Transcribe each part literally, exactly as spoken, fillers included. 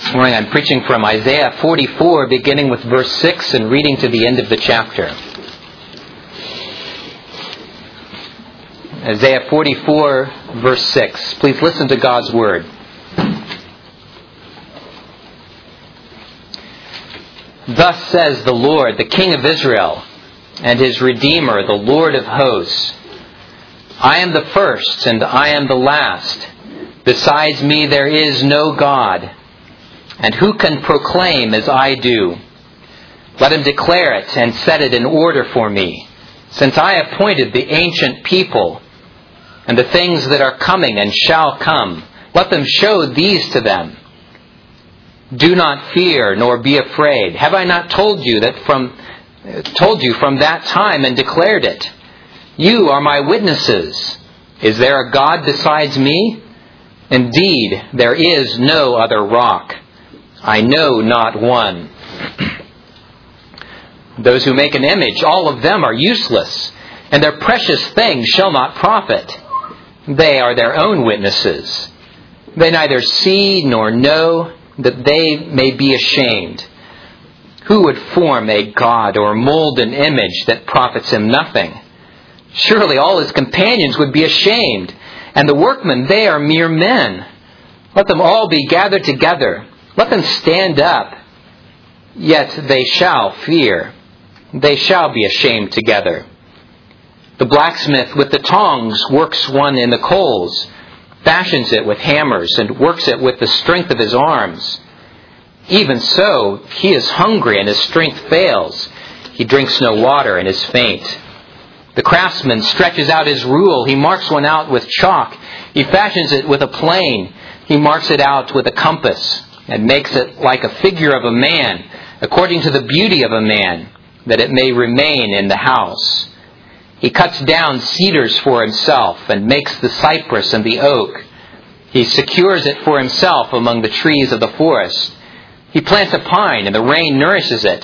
This morning I'm preaching from Isaiah forty-four, beginning with verse six and reading to the end of the chapter. Isaiah forty-four, verse six. Please listen to God's word. Thus says the Lord, the King of Israel, and His Redeemer, the Lord of hosts. I am the first, and I am the last. Besides me there is no God. And who can proclaim as I do? Let him declare it and set it in order for me, since I appointed the ancient people and the things that are coming and shall come. Let them show these to them. Do not fear nor be afraid. Have I not told you that from told you from that time and declared it? You are my witnesses. Is there a God besides me? Indeed, there is no other rock. I know not one. Those who make an image, all of them are useless, and their precious things shall not profit. They are their own witnesses. They neither see nor know, that they may be ashamed. Who would form a god or mold an image that profits him nothing? Surely all his companions would be ashamed, and the workmen, they are mere men. Let them all be gathered together. Let them stand up, yet they shall fear. They shall be ashamed together. The blacksmith with the tongs works one in the coals, fashions it with hammers, and works it with the strength of his arms. Even so, he is hungry and his strength fails. He drinks no water and is faint. The craftsman stretches out his rule. He marks one out with chalk. He fashions it with a plane. He marks it out with a compass, and makes it like a figure of a man, according to the beauty of a man, that it may remain in the house. He cuts down cedars for himself, and makes the cypress and the oak. He secures it for himself among the trees of the forest. He plants a pine, and the rain nourishes it.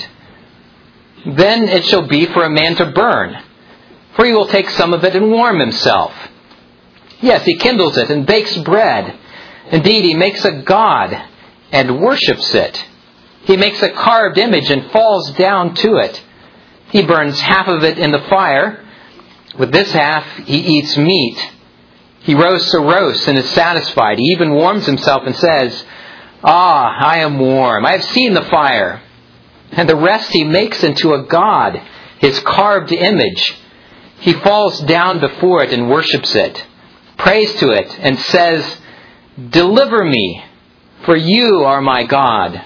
Then it shall be for a man to burn, for he will take some of it and warm himself. Yes, he kindles it and bakes bread. Indeed, he makes a god and worships it. He makes a carved image and falls down to it. He burns half of it in the fire. With this half he eats meat. He roasts a roast and is satisfied. He even warms himself and says, Ah, I am warm. I have seen the fire. And the rest he makes into a god, his carved image. He falls down before it and worships it, prays to it, and says, Deliver me, for you are my God.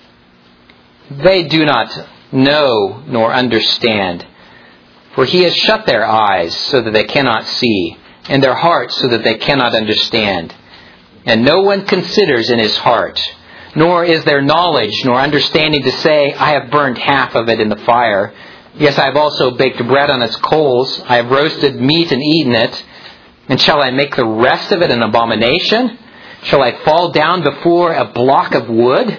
They do not know nor understand, for he has shut their eyes so that they cannot see, and their hearts so that they cannot understand. And no one considers in his heart, nor is there knowledge nor understanding to say, I have burned half of it in the fire. Yes, I have also baked bread on its coals. I have roasted meat and eaten it. And shall I make the rest of it an abomination? Shall I fall down before a block of wood?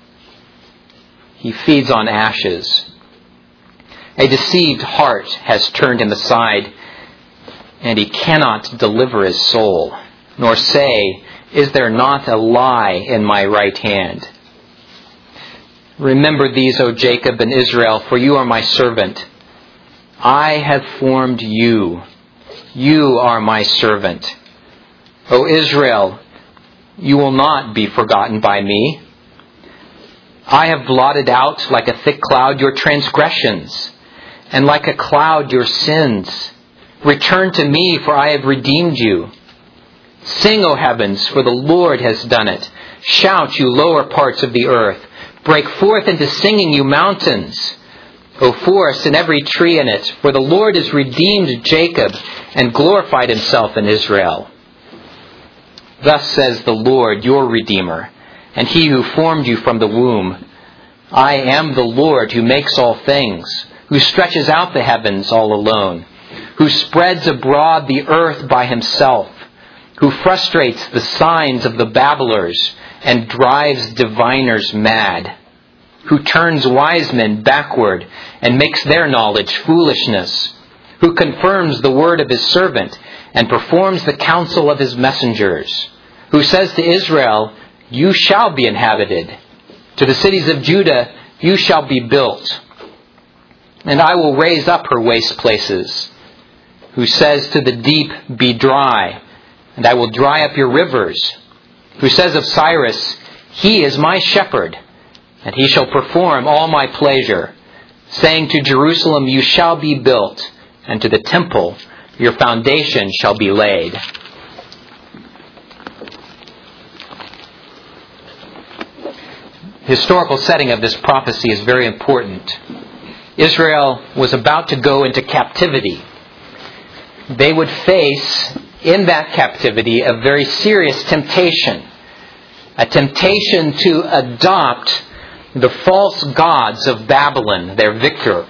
He feeds on ashes. A deceived heart has turned him aside, and he cannot deliver his soul, nor say, Is there not a lie in my right hand? Remember these, O Jacob and Israel, for you are my servant. I have formed you. You are my servant. O Israel, you will not be forgotten by me. I have blotted out like a thick cloud your transgressions, and like a cloud your sins. Return to me, for I have redeemed you. Sing, O heavens, for the Lord has done it. Shout, you lower parts of the earth. Break forth into singing, you mountains. O forest and every tree in it, for the Lord has redeemed Jacob and glorified himself in Israel. Thus says the Lord, your Redeemer, and He who formed you from the womb. I am the Lord who makes all things, who stretches out the heavens all alone, who spreads abroad the earth by himself, who frustrates the signs of the babblers and drives diviners mad, who turns wise men backward and makes their knowledge foolishness, who confirms the word of his servant and performs the counsel of his messengers, who says to Israel, You shall be inhabited, To the cities of Judah you shall be built, and I will raise up her waste places. Who says to the deep, be dry, and I will dry up your rivers. Who says of Cyrus, he is my shepherd, and he shall perform all my pleasure. Saying to Jerusalem, you shall be built, and to the temple your foundation shall be laid. The historical setting of this prophecy is very important. Israel was about to go into captivity. They would face, in that captivity, a very serious temptation. A temptation to adopt the false gods of Babylon, their victor.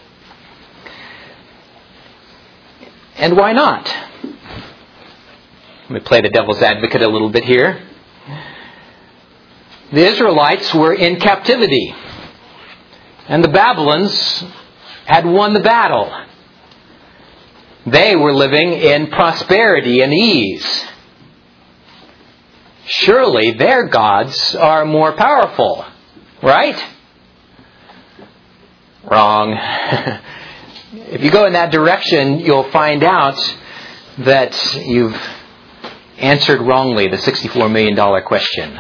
And why not? Let me play the devil's advocate a little bit here. The Israelites were in captivity, and the Babylons had won the battle. They were living in prosperity and ease. Surely their gods are more powerful, right? Wrong. If you go in that direction, you'll find out that you've answered wrongly the sixty-four million dollars question.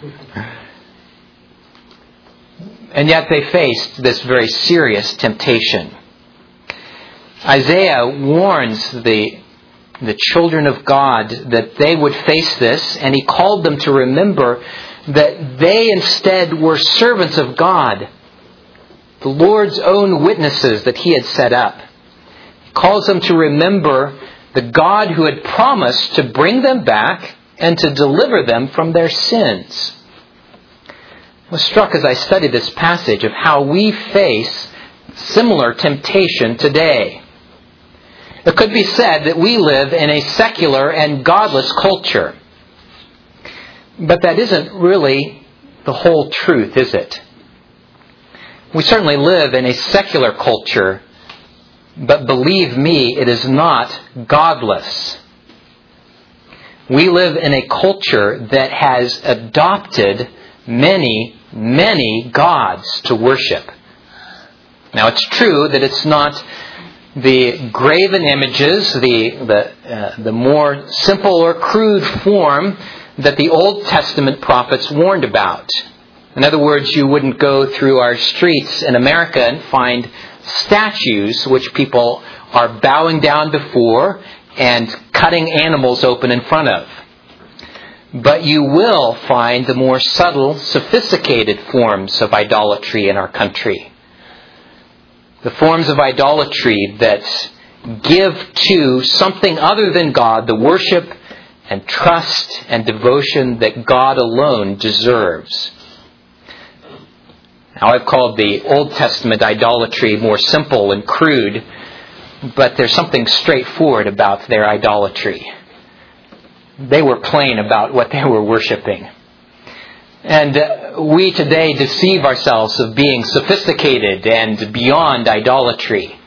And yet they faced this very serious temptation. Isaiah warns the, the children of God that they would face this, and he called them to remember that they instead were servants of God, the Lord's own witnesses that he had set up. He calls them to remember the God who had promised to bring them back and to deliver them from their sins. I was struck as I studied this passage of how we face similar temptation today. It could be said that we live in a secular and godless culture. But that isn't really the whole truth, is it? We certainly live in a secular culture, but believe me, it is not godless. We live in a culture that has adopted many, many gods to worship. Now, it's true that it's not the graven images, the the, uh, the more simple or crude form that the Old Testament prophets warned about. In other words, you wouldn't go through our streets in America and find statues which people are bowing down before and cutting animals open in front of. But you will find the more subtle, sophisticated forms of idolatry in our country. The forms of idolatry that give to something other than God the worship and trust and devotion that God alone deserves. Now, I've called the Old Testament idolatry more simple and crude, but there's something straightforward about their idolatry. They were plain about what they were worshiping. And uh, we today deceive ourselves of being sophisticated and beyond idolatry.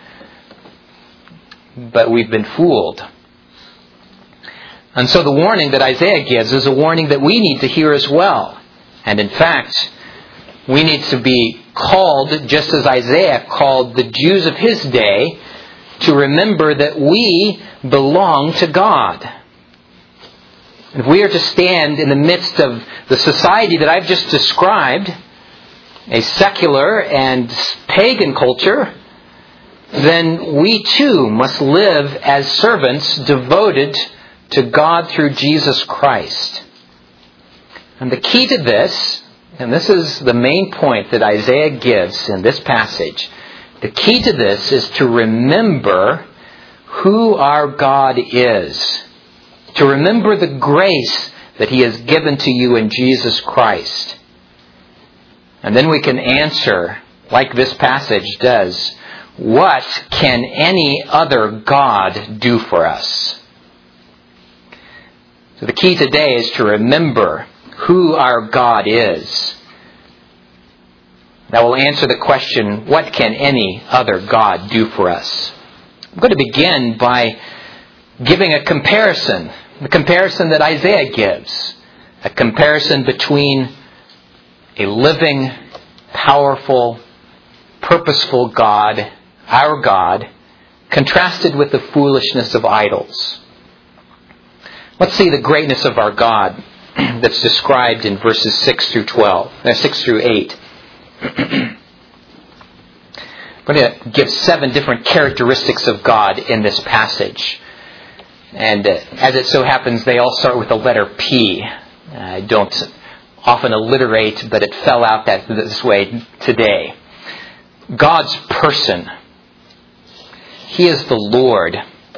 But we've been fooled. And so the warning that Isaiah gives is a warning that we need to hear as well. And in fact, we need to be called, just as Isaiah called the Jews of his day, to remember that we belong to God. If we are to stand in the midst of the society that I've just described, a secular and pagan culture, then we too must live as servants devoted to God through Jesus Christ. And the key to this, and this is the main point that Isaiah gives in this passage, the key to this is to remember who our God is. To remember the grace that He has given to you in Jesus Christ. And then we can answer, like this passage does, what can any other God do for us? So the key today is to remember who our God is. That will answer the question, what can any other God do for us? I'm going to begin by giving a comparison, the comparison that Isaiah gives, a comparison between a living, powerful, purposeful God, our God, contrasted with the foolishness of idols. Let's see the greatness of our God that's described in verses six through twelve, uh, six through eight. I'm going to give seven different characteristics of God in this passage. And uh, as it so happens, they all start with the letter P. I don't often alliterate, but it fell out that this way today. God's person. He is the Lord.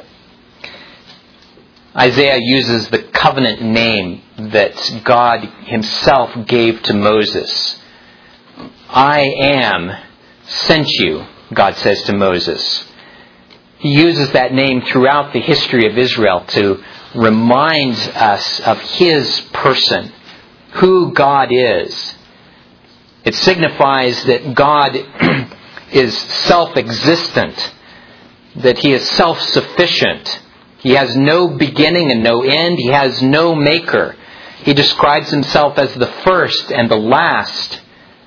Isaiah uses the covenant name that God himself gave to Moses. I am sent you, God says to Moses. He uses that name throughout the history of Israel to remind us of his person, who God is. It signifies that God is self-existent, that he is self-sufficient. He has no beginning and no end. He has no maker. He describes himself as the first and the last.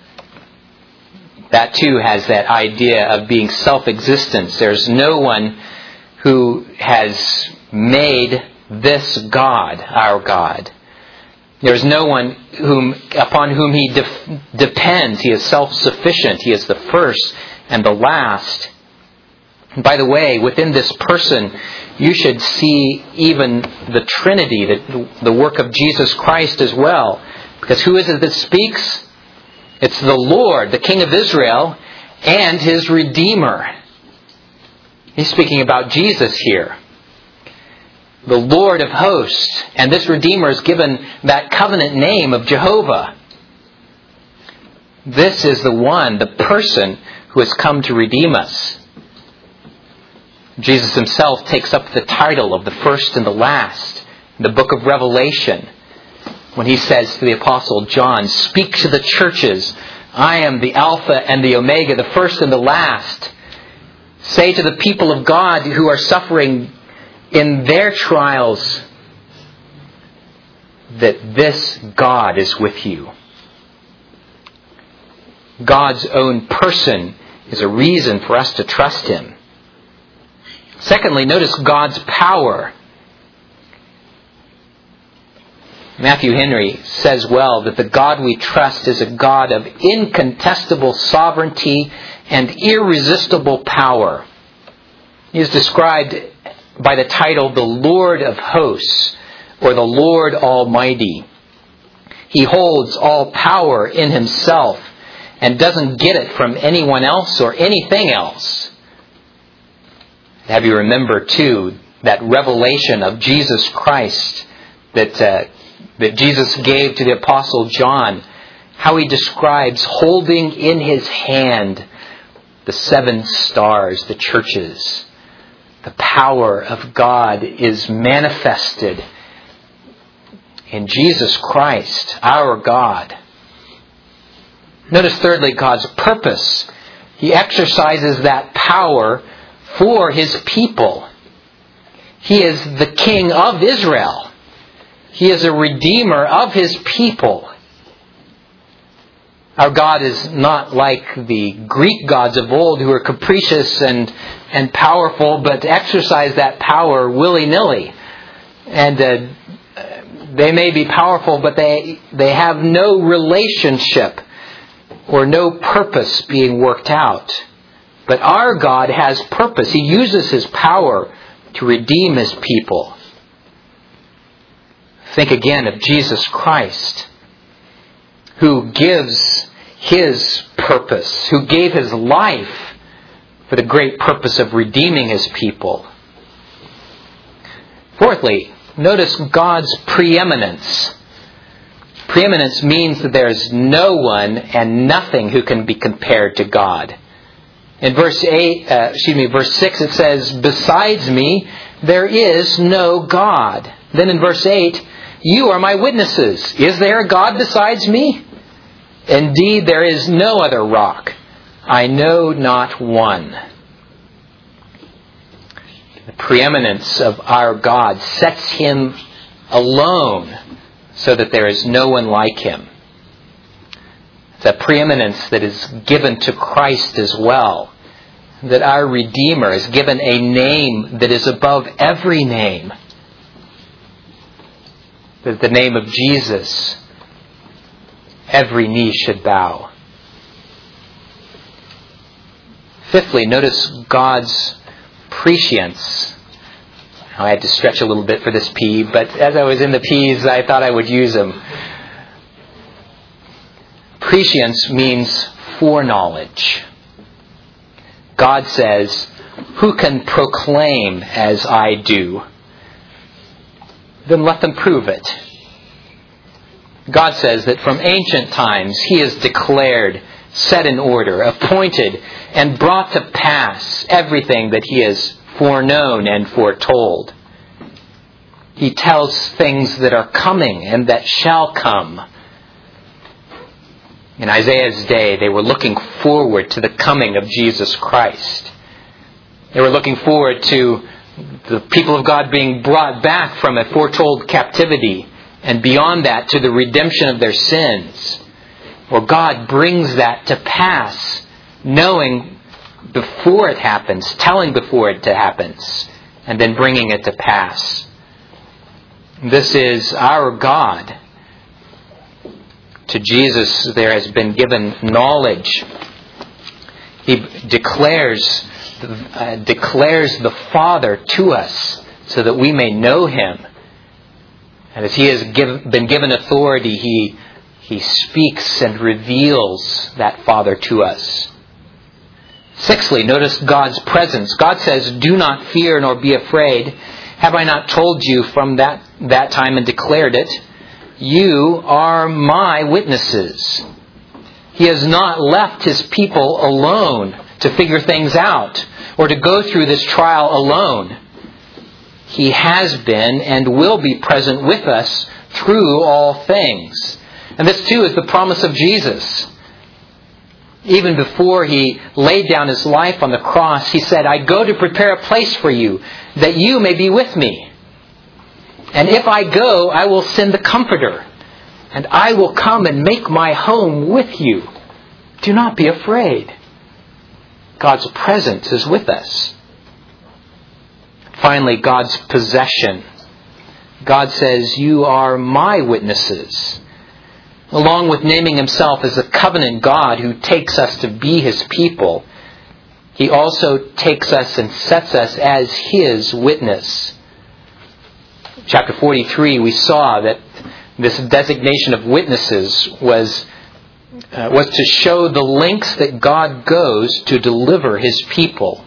That too has that idea of being self-existent. There's no one who has made this God, our God. There's no one whom upon whom he de- depends. He is self-sufficient. He is the first and the last. And by the way, within this person, you should see even the Trinity, the, the work of Jesus Christ as well. Because who is it that speaks? It's the Lord, the King of Israel, and his Redeemer. He's speaking about Jesus here. The Lord of hosts. And this Redeemer is given that covenant name of Jehovah. This is the one, the person who has come to redeem us. Jesus himself takes up the title of the first and the last in the book of Revelation when he says to the Apostle John, "Speak to the churches. I am the Alpha and the Omega, the first and the last. Say to the people of God who are suffering in their trials that this God is with you." God's own person is a reason for us to trust him. Secondly, notice God's power. Matthew Henry says well that the God we trust is a God of incontestable sovereignty and irresistible power. He is described by the title the Lord of hosts, or the Lord Almighty. He holds all power in himself and doesn't get it from anyone else or anything else. Have you remember, too, that revelation of Jesus Christ that uh, that Jesus gave to the Apostle John, how he describes holding in his hand the seven stars, the churches. The power of God is manifested in Jesus Christ, our God. Notice thirdly, God's purpose. He exercises that power for his people. He is the King of Israel. He is a redeemer of his people. Our God is not like the Greek gods of old who are capricious and, and powerful, but exercise that power willy-nilly. And uh, they may be powerful, but they, they have no relationship or no purpose being worked out. But our God has purpose. He uses his power to redeem his people. Think again of Jesus Christ, who gives his purpose, who gave his life for the great purpose of redeeming his people. Fourthly, notice God's preeminence. Preeminence means that there is no one and nothing who can be compared to God. In verse eight, uh, excuse me, verse six, it says, "Besides me, there is no God." Then in verse eight, "You are my witnesses. Is there a God besides me? Indeed, there is no other rock. I know not one." The preeminence of our God sets him alone so that there is no one like him. the preeminence that is given to Christ as well. That our Redeemer is given a name that is above every name. That at the name of Jesus, every knee should bow. Fifthly, notice God's prescience. I had to stretch a little bit for this P, but as I was in the P's, I thought I would use them. Prescience means foreknowledge. God says, "Who can proclaim as I do? Then let them prove it." God says that from ancient times He has declared, set in order, appointed, and brought to pass everything that He has foreknown and foretold. He tells things that are coming and that shall come. In Isaiah's day, they were looking forward to the coming of Jesus Christ. They were looking forward to the people of God being brought back from a foretold captivity, and beyond that to the redemption of their sins. Well, God brings that to pass, knowing before it happens, telling before it happens, and then bringing it to pass. This is our God. To Jesus there has been given knowledge. He declares, uh, declares the Father to us so that we may know Him. And as He has give, been given authority, He, he speaks and reveals that Father to us. Sixthly, notice God's presence. God says, "Do not fear nor be afraid. Have I not told you from that, that time and declared it? You are my witnesses." He has not left His people alone to figure things out or to go through this trial alone. He has been and will be present with us through all things. And this too is the promise of Jesus. Even before He laid down His life on the cross, He said, "I go to prepare a place for you, that you may be with me. And if I go, I will send the Comforter, and I will come and make my home with you. Do not be afraid." God's presence is with us. Finally, God's possession. God says, "You are my witnesses." Along with naming Himself as a covenant God who takes us to be His people, He also takes us and sets us as His witness. Chapter forty-three, we saw that this designation of witnesses was, uh, was to show the lengths that God goes to deliver His people.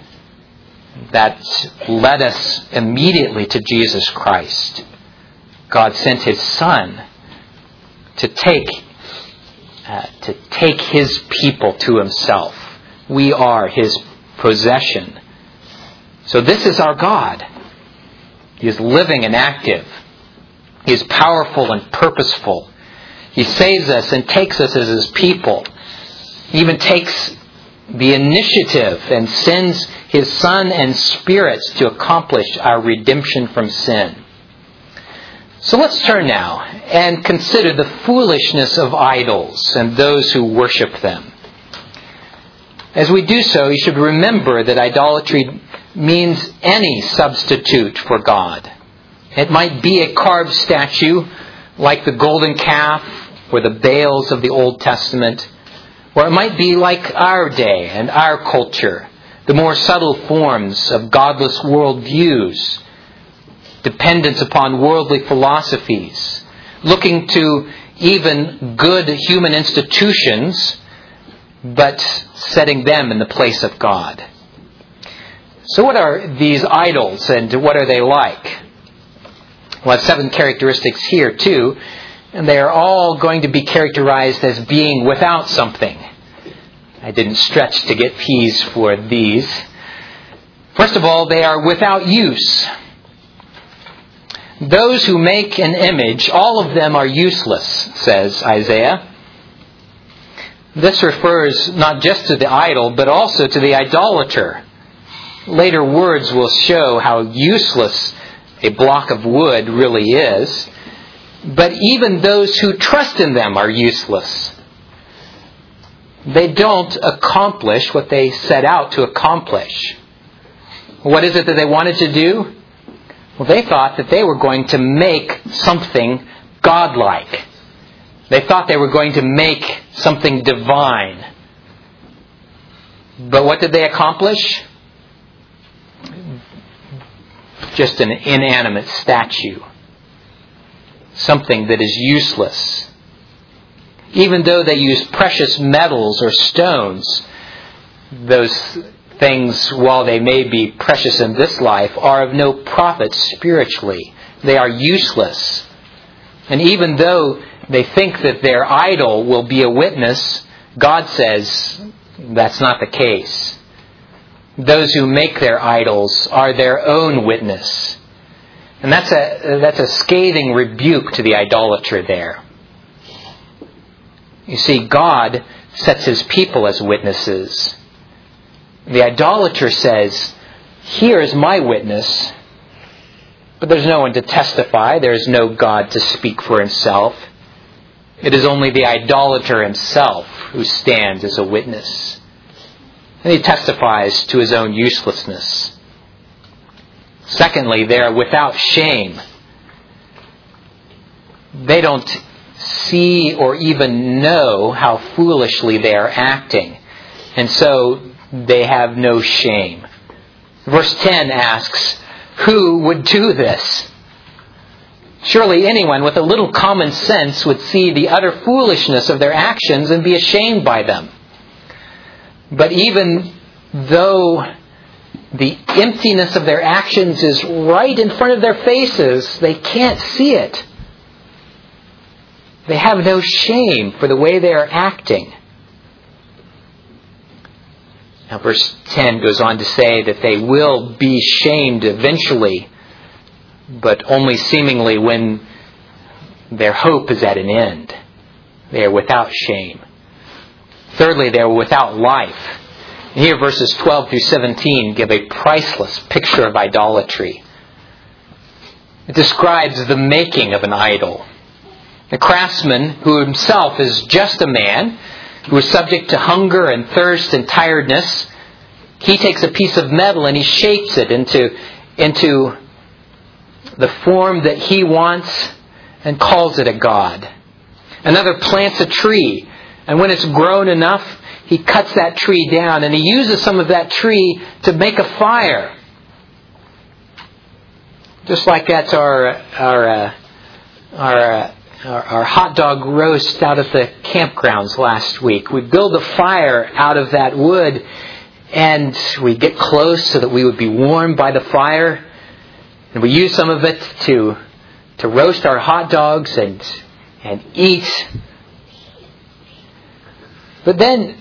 That led us immediately to Jesus Christ. God sent His Son to take, uh, to take His people to Himself. We are His possession. So this is our God. He is living and active. He is powerful and purposeful. He saves us and takes us as His people. He even takes the initiative and sends His Son and Spirit to accomplish our redemption from sin. So let's turn now and consider the foolishness of idols and those who worship them. As we do so, you should remember that idolatry means any substitute for God. It might be a carved statue like the golden calf or the Baals of the Old Testament, or it might be like our day and our culture, the more subtle forms of godless worldviews, dependence upon worldly philosophies, looking to even good human institutions, but setting them in the place of God. So what are these idols and what are they like? We'll have seven characteristics here too, and they are all going to be characterized as being without something. I didn't stretch to get P's for these. First of all, they are without use. Those who make an image, all of them are useless, says Isaiah. This refers not just to the idol, but also to the idolater. Later words will show how useless a block of wood really is. But even those who trust in them are useless. they don't accomplish what they set out to accomplish. What is it that they wanted to do? Well, they thought that they were going to make something godlike. They thought they were going to make something divine. But what did they accomplish? Just an inanimate statue. Something that is useless. Even though they use precious metals or stones, those things, while they may be precious in this life, are of no profit spiritually. They are useless. And even though they think that their idol will be a witness, God says that's not the case. Those who make their idols are their own witness. And that's a that's a scathing rebuke to the idolater there. You see, God sets His people as witnesses. The idolater says, here is my witness, but there's no one to testify. There is no God to speak for himself. It is only the idolater himself who stands as a witness. And he testifies to his own uselessness. Secondly, they are without shame. They don't see or even know how foolishly they are acting. And so they have no shame. Verse ten asks, who would do this? Surely anyone with a little common sense would see the utter foolishness of their actions and be ashamed by them. But even though the emptiness of their actions is right in front of their faces, they can't see it. They have no shame for the way they are acting. Now verse ten goes on to say that they will be shamed eventually, but only seemingly when their hope is at an end. They are without shame. Thirdly, they are without life. And here verses twelve through seventeen give a priceless picture of idolatry. It describes the making of an idol. The craftsman, who himself is just a man, who is subject to hunger and thirst and tiredness, he takes a piece of metal and he shapes it into, into the form that he wants and calls it a god. Another plants a tree, and when it's grown enough, he cuts that tree down and he uses some of that tree to make a fire. Just like at our our uh, our, uh, our our hot dog roast out at the campgrounds last week. We build a fire out of that wood, and we get close so that we would be warmed by the fire, and we use some of it to to roast our hot dogs and and eat. But then,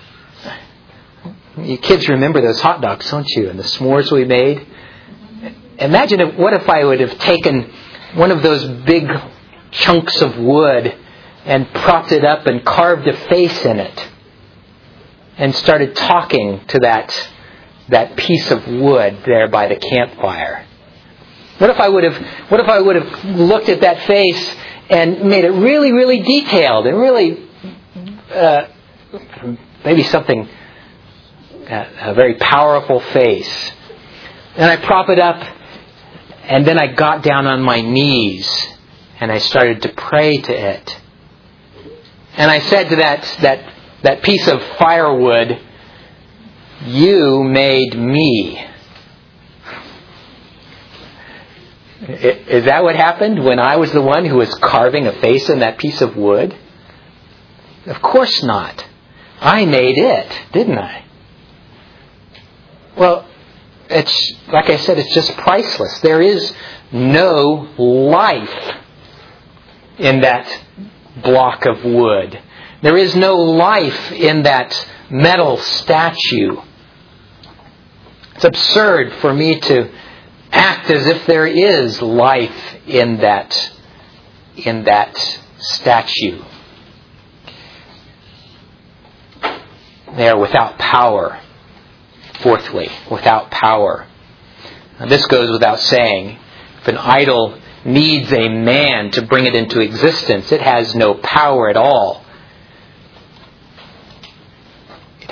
you kids remember those hot dogs, don't you? And the s'mores we made. Imagine if, what if I would have taken one of those big chunks of wood and propped it up and carved a face in it and started talking to that that piece of wood there by the campfire. What if I would have what if I would have looked at that face and made it really, really detailed and really uh, maybe something uh, a very powerful face. And I prop it up, and then I got down on my knees and I started to pray to it. And I said to that that that piece of firewood, "You made me." Is that what happened when I was the one who was carving a face in that piece of wood? Of course not. I made it, didn't I? Well, it's like I said, it's just priceless. There is no life in that block of wood. There is no life in that metal statue. It's absurd for me to act as if there is life in that in that statue. They are without power. Fourthly, without power. Now, this goes without saying. If an idol needs a man to bring it into existence, it has no power at all.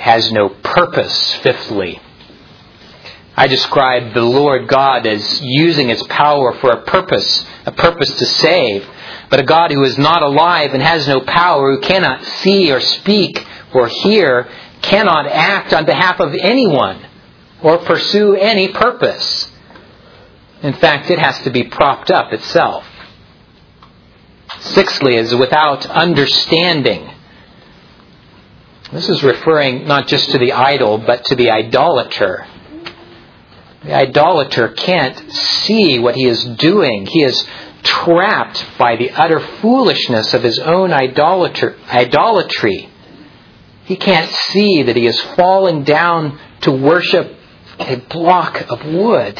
has no purpose, fifthly. I describe the Lord God as using His power for a purpose, a purpose to save, but a God who is not alive and has no power, who cannot see or speak or hear, cannot act on behalf of anyone or pursue any purpose. In fact, it has to be propped up itself. Sixthly, is without understanding. This is referring not just to the idol, but to the idolater. The idolater can't see what he is doing. He is trapped by the utter foolishness of his own idolater, idolatry. He can't see that he is falling down to worship a block of wood.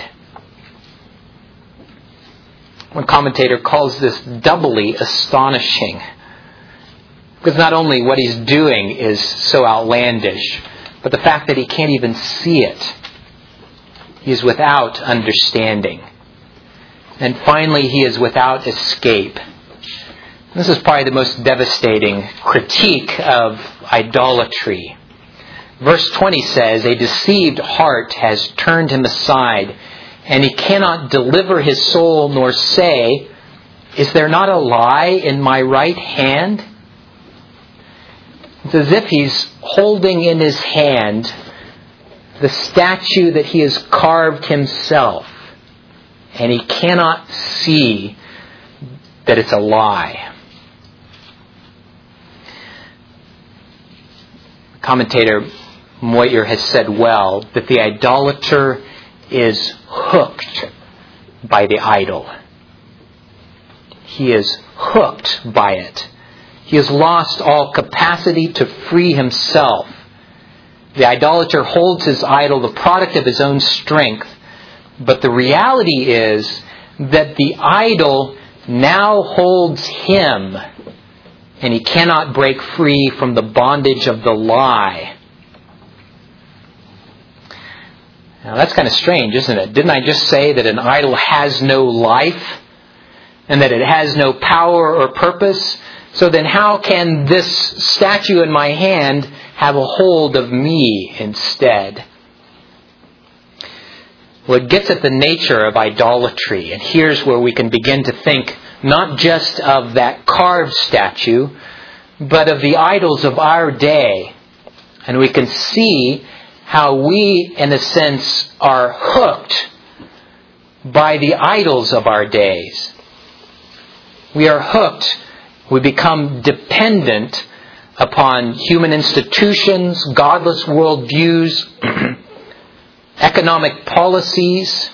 One commentator calls this doubly astonishing. Because not only what he's doing is so outlandish, but the fact that he can't even see it. He is without understanding. And finally, he is without escape. This is probably the most devastating critique of idolatry. Verse twenty says, "A deceived heart has turned him aside, and he cannot deliver his soul nor say, 'Is there not a lie in my right hand?'" It's as if he's holding in his hand the statue that he has carved himself, and he cannot see that it's a lie. Commentator Moyer has said well that the idolater is hooked by the idol. He is hooked by it. He has lost all capacity to free himself. The idolater holds his idol, the product of his own strength, but the reality is that the idol now holds him, and he cannot break free from the bondage of the lie. Now that's kind of strange, isn't it? Didn't I just say that an idol has no life and that it has no power or purpose? So then how can this statue in my hand have a hold of me instead? Well, it gets at the nature of idolatry. And here's where we can begin to think not just of that carved statue, but of the idols of our day. And we can see how we, in a sense, are hooked by the idols of our days. We are hooked. We become dependent upon human institutions, godless worldviews, economic policies.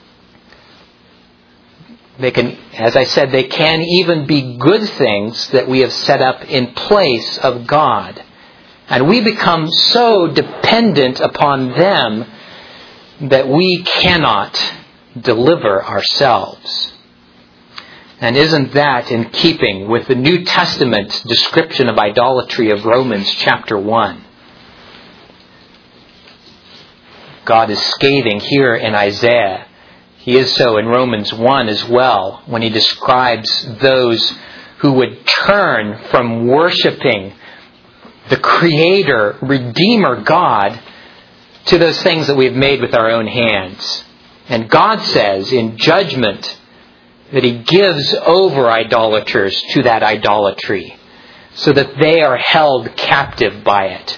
They can, as I said, they can even be good things that we have set up in place of God. And we become so dependent upon them that we cannot deliver ourselves. And isn't that in keeping with the New Testament description of idolatry of Romans chapter one? God is scathing here in Isaiah. He is so in Romans one as well, when he describes those who would turn from worshiping the Creator, Redeemer God, to those things that we've made with our own hands. And God says in judgment that He gives over idolaters to that idolatry, so that they are held captive by it.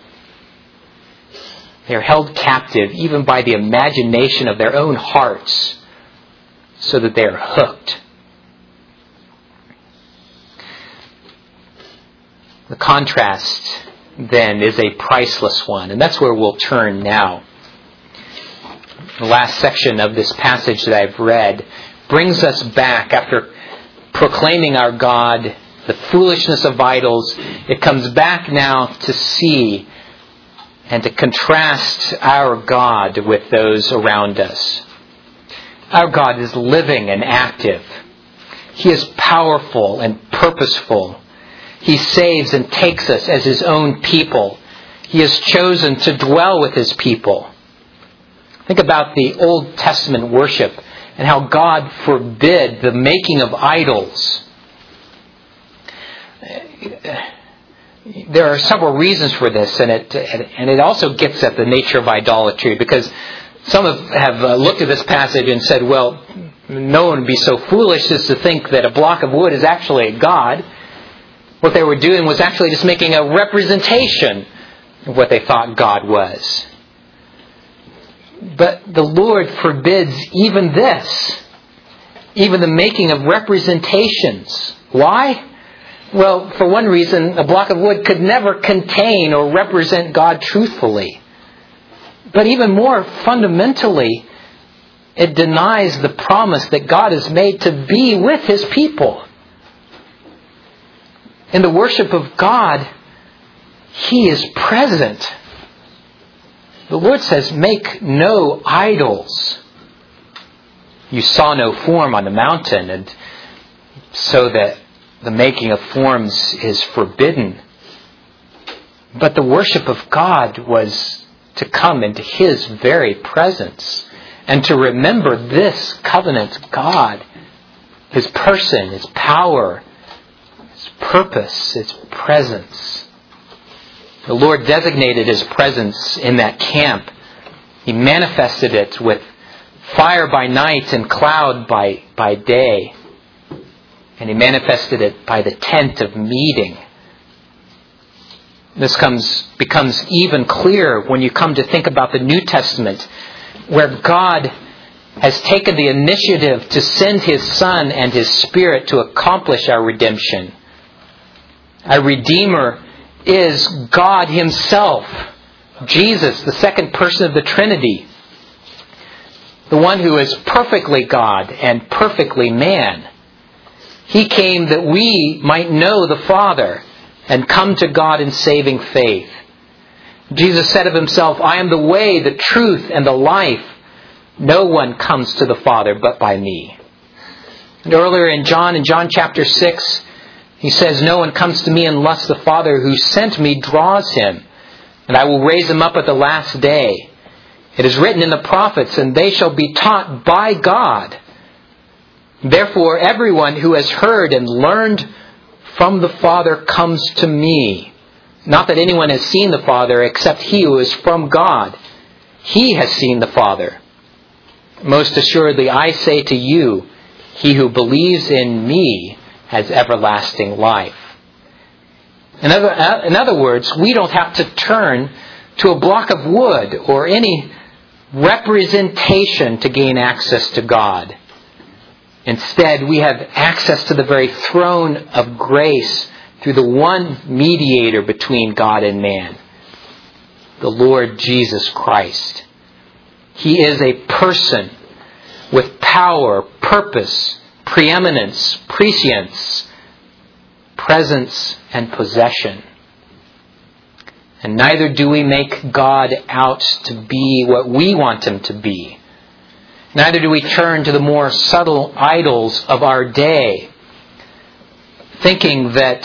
They are held captive even by the imagination of their own hearts, so that they are hooked. The contrast, then, is a priceless one, and that's where we'll turn now. The last section of this passage that I've read brings us back, after proclaiming our God, the foolishness of idols. It comes back now to see and to contrast our God with those around us. Our God is living and active. He is powerful and purposeful. He saves and takes us as His own people. He has chosen to dwell with His people. Think about the Old Testament worship and how God forbid the making of idols. there are several reasons for this, and it and it also gets at the nature of idolatry, because some have, have uh, looked at this passage and said, well, no one would be so foolish as to think that a block of wood is actually a god. What they were doing was actually just making a representation of what they thought God was. But the Lord forbids even this, even the making of representations. Why? Well, for one reason, a block of wood could never contain or represent God truthfully. But even more fundamentally, it denies the promise that God has made to be with His people. In the worship of God, He is present. The Lord says, make no idols. You saw no form on the mountain, and so that the making of forms is forbidden. But the worship of God was to come into His very presence and to remember this covenant God, His person, His power, His purpose, His presence. The Lord designated His presence in that camp. He manifested it with fire by night and cloud by, by day. And He manifested it by the tent of meeting. This comes becomes even clearer when you come to think about the New Testament, where God has taken the initiative to send His Son and His Spirit to accomplish our redemption. Our Redeemer is God Himself, Jesus, the second person of the Trinity, the one who is perfectly God and perfectly man. He came that we might know the Father and come to God in saving faith. Jesus said of Himself, I am the way, the truth, and the life. No one comes to the Father but by me. And earlier in John, in John chapter six, He says, no one comes to me unless the Father who sent me draws him, and I will raise him up at the last day. It is written in the prophets, and they shall be taught by God. Therefore, everyone who has heard and learned from the Father comes to me. Not that anyone has seen the Father except he who is from God. He has seen the Father. Most assuredly, I say to you, he who believes in me has everlasting life. In other, in other words, we don't have to turn to a block of wood or any representation to gain access to God. Instead, we have access to the very throne of grace through the one mediator between God and man, the Lord Jesus Christ. He is a person with power, purpose, preeminence, prescience, presence, and possession. And neither do we make God out to be what we want Him to be. Neither do we turn to the more subtle idols of our day, thinking that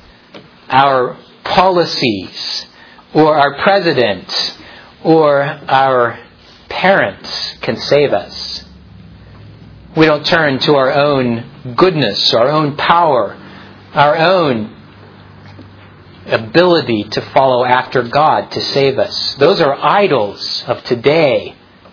our policies or our president or our parents can save us. We don't turn to our own goodness, our own power, our own ability to follow after God to save us. Those are idols of today.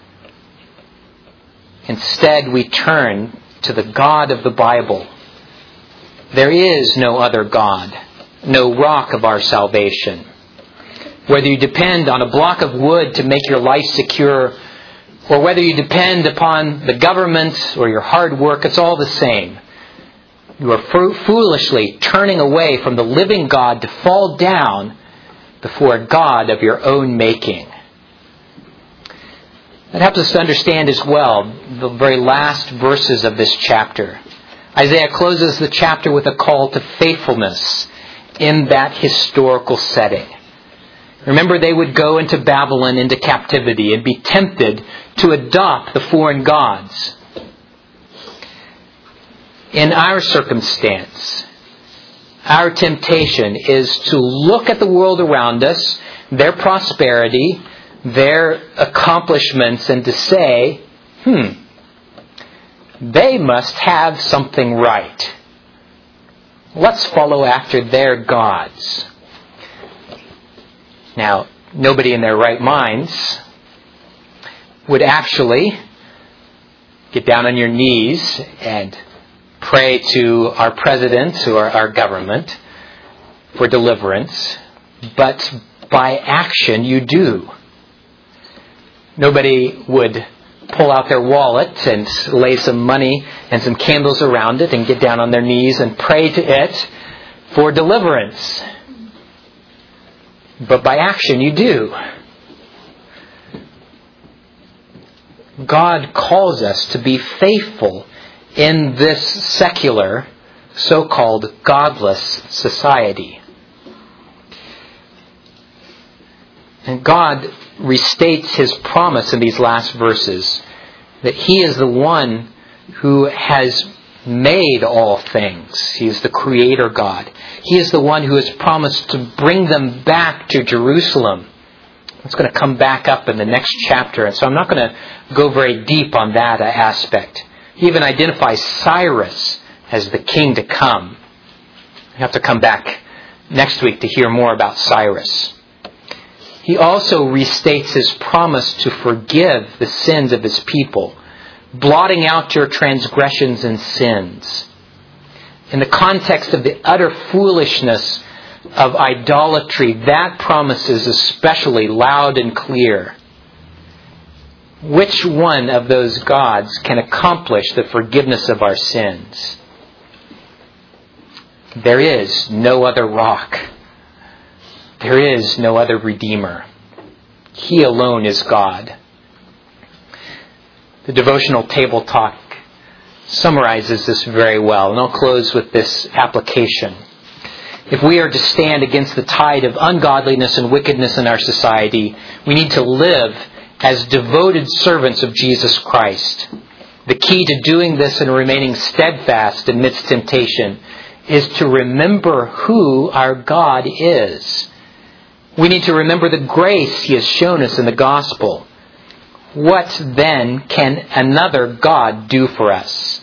Instead, we turn to the God of the Bible. There is no other God, no rock of our salvation. Whether you depend on a block of wood to make your life secure, or whether you depend upon the government or your hard work, it's all the same. You are foolishly turning away from the living God to fall down before a God of your own making. That helps us to understand as well the very last verses of this chapter. Isaiah closes the chapter with a call to faithfulness in that historical setting. Remember, they would go into Babylon, into captivity, and be tempted to adopt the foreign gods. In our circumstance, our temptation is to look at the world around us, their prosperity, their accomplishments, and to say, hmm, they must have something right. Let's follow after their gods. Now, nobody in their right minds would actually get down on your knees and pray to our president or our government for deliverance, but by action you do. Nobody would pull out their wallet and lay some money and some candles around it and get down on their knees and pray to it for deliverance. But by action you do. God calls us to be faithful in this secular, so-called godless society. And God restates His promise in these last verses that He is the one who has made all things. He is the Creator God. He is the one who has promised to bring them back to Jerusalem. It's going to come back up in the next chapter, and so I'm not going to go very deep on that aspect. He even identifies Cyrus as the king to come. We have to come back next week to hear more about Cyrus. He also restates His promise to forgive the sins of His people, blotting out your transgressions and sins. In the context of the utter foolishness of idolatry, that promise is especially loud and clear. Which one of those gods can accomplish the forgiveness of our sins? There is no other rock. There is no other Redeemer. He alone is God. The devotional table talk summarizes this very well, and I'll close with this application. If we are to stand against the tide of ungodliness and wickedness in our society, we need to live as devoted servants of Jesus Christ. The key to doing this and remaining steadfast amidst temptation is to remember who our God is. We need to remember the grace He has shown us in the gospel. What then can another God do for us?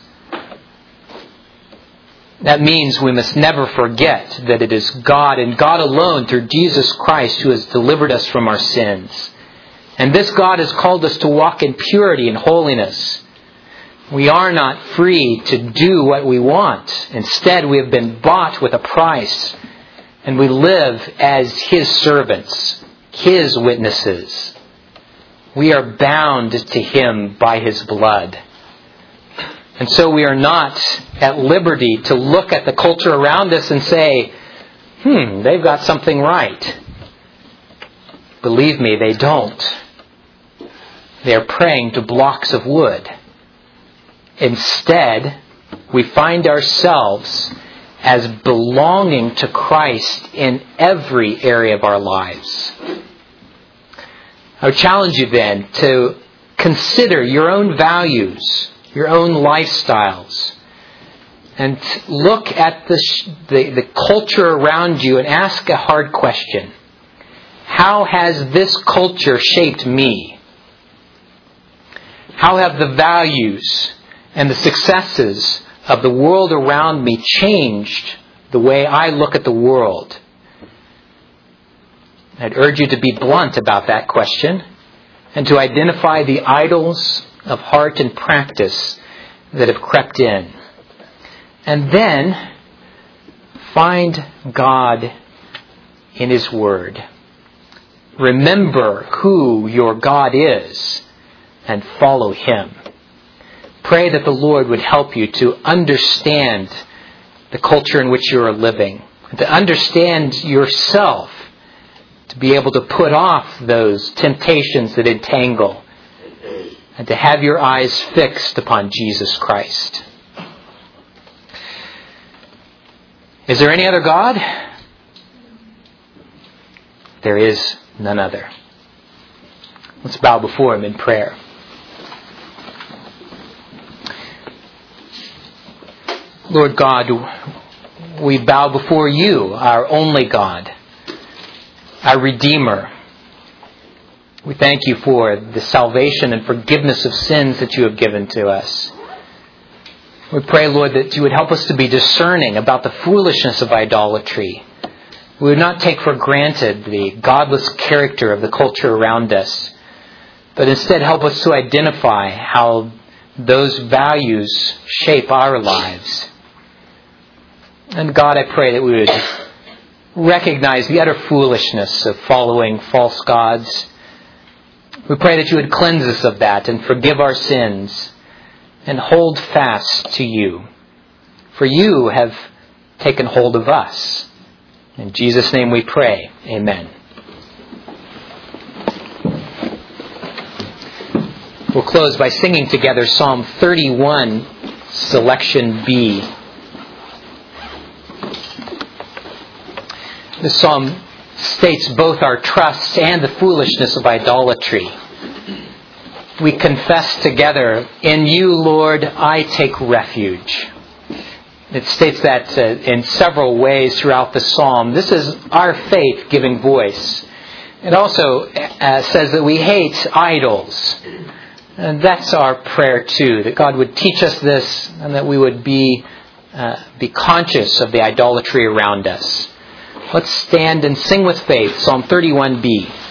That means we must never forget that it is God and God alone through Jesus Christ who has delivered us from our sins. And this God has called us to walk in purity and holiness. We are not free to do what we want. Instead, we have been bought with a price. And we live as His servants, His witnesses. We are bound to Him by His blood. And so we are not at liberty to look at the culture around us and say, hmm, they've got something right. Believe me, they don't. They are praying to blocks of wood. Instead, we find ourselves as belonging to Christ in every area of our lives. I would challenge you then to consider your own values, your own lifestyles, and look at the, the, the culture around you and ask a hard question. How has this culture shaped me? How have the values and the successes of the world around me changed the way I look at the world? I'd urge you to be blunt about that question and to identify the idols of heart and practice that have crept in. And then find God in His Word. Remember who your God is and follow Him. Pray that the Lord would help you to understand the culture in which you are living, and to understand yourself, to be able to put off those temptations that entangle, and to have your eyes fixed upon Jesus Christ. Is there any other God? There is none other. Let's bow before Him in prayer. Lord God, we bow before You, our only God, our Redeemer. We thank You for the salvation and forgiveness of sins that You have given to us. We pray, Lord, that You would help us to be discerning about the foolishness of idolatry. We would not take for granted the godless character of the culture around us, but instead help us to identify how those values shape our lives. And God, I pray that we would recognize the utter foolishness of following false gods. We pray that you would cleanse us of that and forgive our sins and hold fast to you. For you have taken hold of us. In Jesus' name we pray. Amen. We'll close by singing together Psalm thirty-one, selection B. This psalm states both our trust and the foolishness of idolatry. We confess together, "In you, Lord, I take refuge." It states that uh, in several ways throughout the psalm. This is our faith giving voice. It also uh, says that we hate idols. And that's our prayer too, that God would teach us this and that we would be uh, be conscious of the idolatry around us. Let's stand and sing with faith, Psalm thirty-one B.